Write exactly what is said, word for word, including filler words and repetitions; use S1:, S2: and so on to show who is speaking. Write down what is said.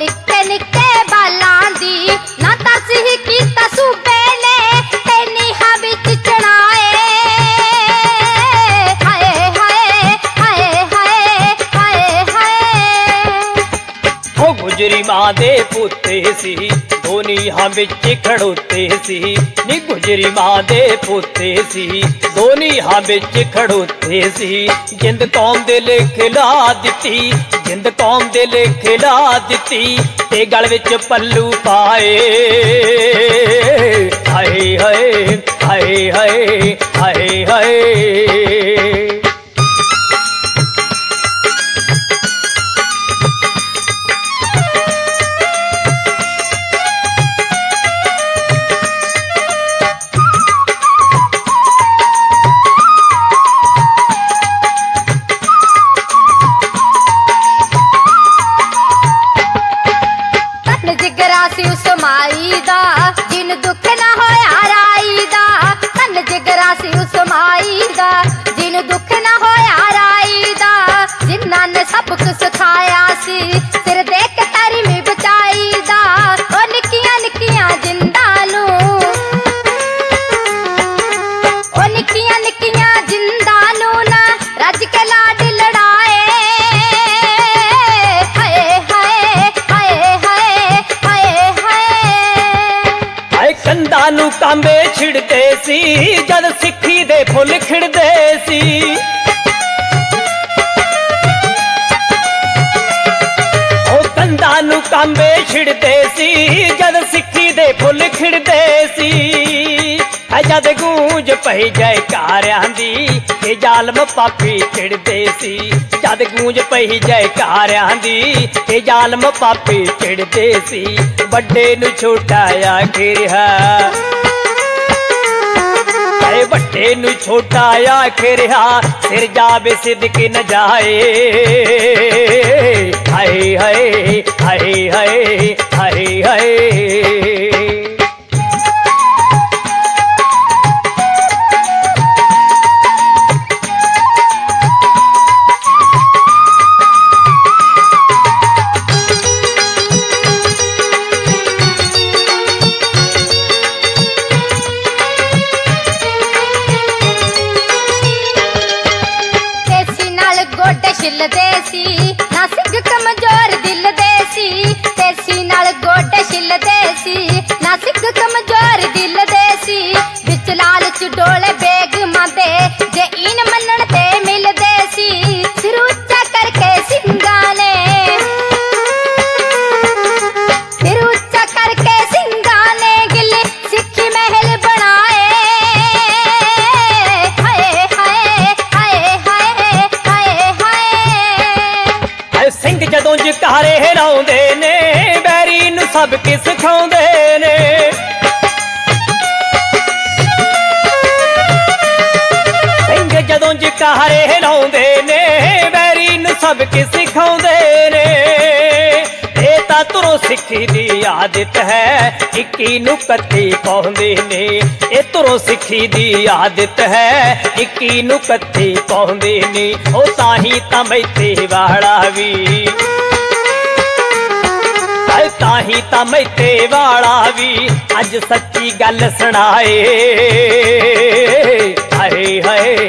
S1: निक्के निक्के बालां दी ना दस ही कीता सूबे ने ते नीहां विच चढ़ाए। हाय हाय हाय हाय हाय हाय
S2: ओ गुजरी मां दे पुत्ते सी दो नीहां विच खड़ोते सी नी गुजरी मां दे पुत्ते सी दो नीहां विच खड़ोते सी। जिंद कौम दे लेखे ला दित्ती जिंद कौम दे लेखे ला दित्ती ते गल विच पल्लू पाए। हाय हाय हाय हाय हाय हाय
S1: उस माई दा जिन दुख ना होया राई दा धन जिगरा सी उस माई दा जिन दुख ना होया राई दा जिन्ना ने सबक सिखाया सी सिर दे के तारी में बचाई दा ओ निक्कियां निक्कियां जिंदा नू ओ निक्कियां निक्कियां जिंदा नू ना रज के लाड लड़ाए।
S2: कंधा नू कांबे छिड़दे सी जद सिक्खी दे फुल खिड़दे सी। ओ कंधा नू कांबे छिड़दे सी जद सिक्खी दे फुल खिड़दे सी। जद गूंज पई जयकारियां दी ते जालम पापी चिड़दे सी। जद गूंज पई जयकारियां दी ते जालम पापी चिड़दे सी। बड़े नू छोटा आखिर है बड़े नू छोटा आखिर सिर जावे सिदक न जाए। हाय हाय हाय हाय हाय हाय
S1: छिलदे सी ना सिख कमजोर दिल दे सी तेसी नाल गोडे छिलदे सी ना सिख कमजोर दिल दे सी विच लालच डोले बेगमां दे जे इन मनण ते मिलदे सी। सिर ऊंचा करके सिंगां ने सिर ऊंचा करके सिंगां ने गिले सिक्खी महल बनाए। हाय हाय हाय हाय हाय हाय
S2: सिंह जदों जकारे हिलाउंदे ने बैरी नू सब के सिखाउंदे ने। सिंह जदों जकारे हिलाउंदे ने बैरी नू सब के सिखाउंदे ने। ये तां तुरों सिक्खी दी आदत है इक्की नू कत्ती पाउंदे ने। ये तुरों सिक्खी दी आदत है इक्की नू कत्ती पाउंदे ने। ओ ताही तां मैते वाला वी ताही तां मैते वाला भी अज सच्ची गल सुनाए। हाय हाय